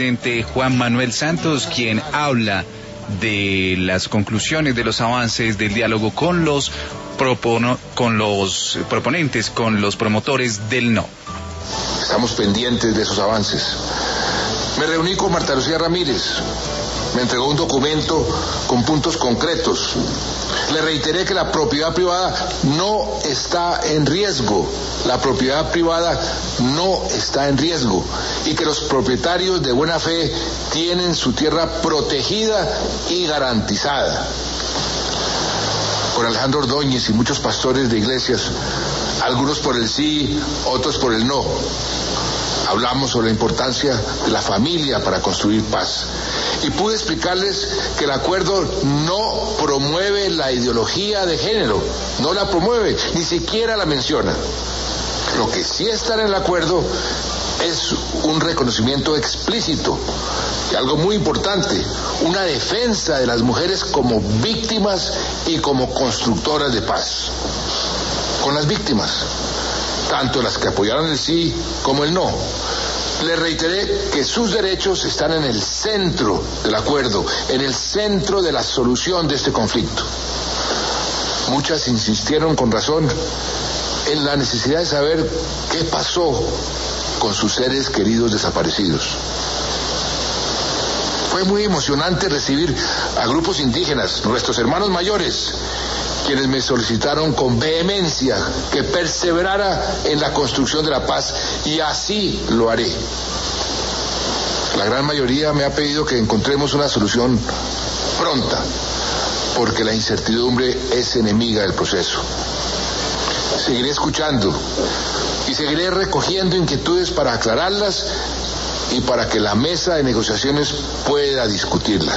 Presidente Juan Manuel Santos, quien habla de las conclusiones de los avances del diálogo con los proponentes, con los promotores del no. Estamos pendientes de esos avances. Me reuní con Marta Lucía Ramírez, me entregó un documento con puntos concretos. Le reiteré que la propiedad privada no está en riesgo. La propiedad privada no está en riesgo y que los propietarios de buena fe tienen su tierra protegida y garantizada. Con Alejandro Ordóñez y muchos pastores de iglesias, algunos por el sí, otros por el no, hablamos sobre la importancia de la familia para construir paz. Y pude explicarles que el acuerdo no promueve la ideología de género, no la promueve, ni siquiera la menciona. Lo que sí está en el acuerdo es un reconocimiento explícito, y algo muy importante, una defensa de las mujeres como víctimas y como constructoras de paz. Con las víctimas, tanto las que apoyaron el sí como el no. Le reiteré que sus derechos están en el centro del acuerdo, en el centro de la solución de este conflicto. Muchas insistieron con razón en la necesidad de saber qué pasó con sus seres queridos desaparecidos. Fue muy emocionante recibir a grupos indígenas, nuestros hermanos mayores, quienes me solicitaron con vehemencia que perseverara en la construcción de la paz, y así lo haré. La gran mayoría me ha pedido que encontremos una solución pronta, porque la incertidumbre es enemiga del proceso. Seguiré escuchando y seguiré recogiendo inquietudes para aclararlas y para que la mesa de negociaciones pueda discutirlas.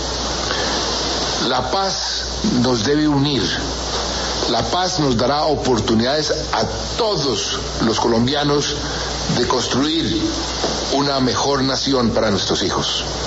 La paz nos debe unir. La paz nos dará oportunidades a todos los colombianos de construir una mejor nación para nuestros hijos.